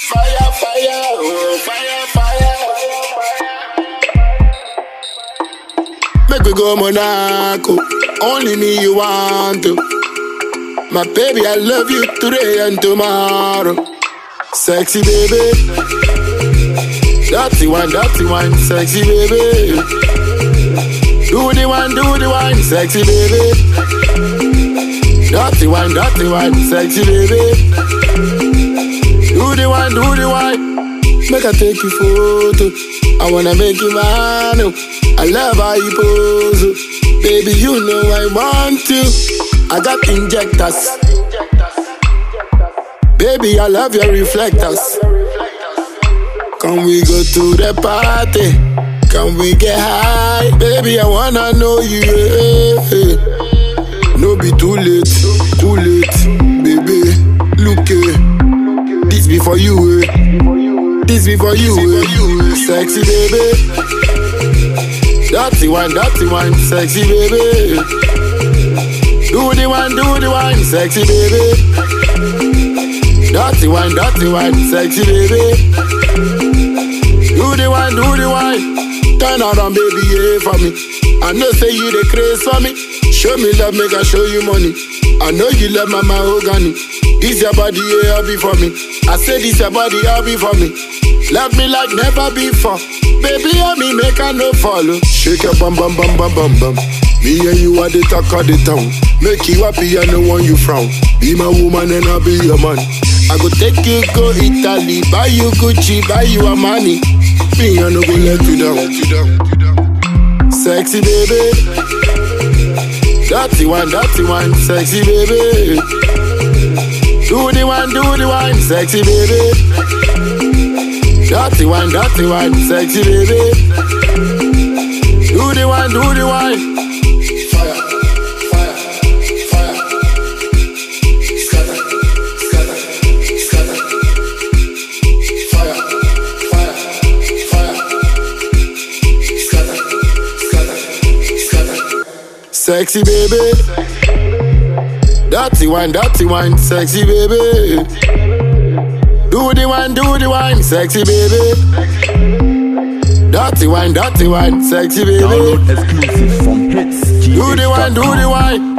Fire, fire, oh, fire, fire. Make we go Monaco, only me you want to. My baby, I love you today and tomorrow. Sexy baby, dirty one, sexy baby. Do the one, sexy baby. Dirty one, sexy baby. Do the one. Make I take you photo. I wanna make you mine. I love how you pose. Baby, you know I want you. I got injectors. Baby, I love your reflectors. Can we go to the party? Can we get high? Baby, I wanna know you. No be too late, baby. Look, this be for you, This be for you, Sexy baby. Dirty one, sexy baby. Do the one, sexy baby. Dirty one, sexy baby. Do the one. Turn around, baby, yeah, for me. I know say you the craze for me. Show me love, make I show you money. I know you love my mahogany. This your body, yeah, all be for me. I say this your body, all be for me. Love me like never before. Baby, help me make I no follow. Shake your bum. Me and you are the talk of the town. Make you happy, I no want you frown. Be my woman and I'll be your man. I go take you, go Italy. Buy you Gucci, buy you Armani. Me, I no go let you down. Sexy baby. Dirty one, sexy baby. Do the one, sexy baby. Dirty one, sexy baby. Do the one. Fire. Scatter. Fire. Scatter. Sexy baby. Dirty one, sexy baby. Do the one, sexy baby. Dirty one, sexy baby. Download exclusive from Hits. Do the one.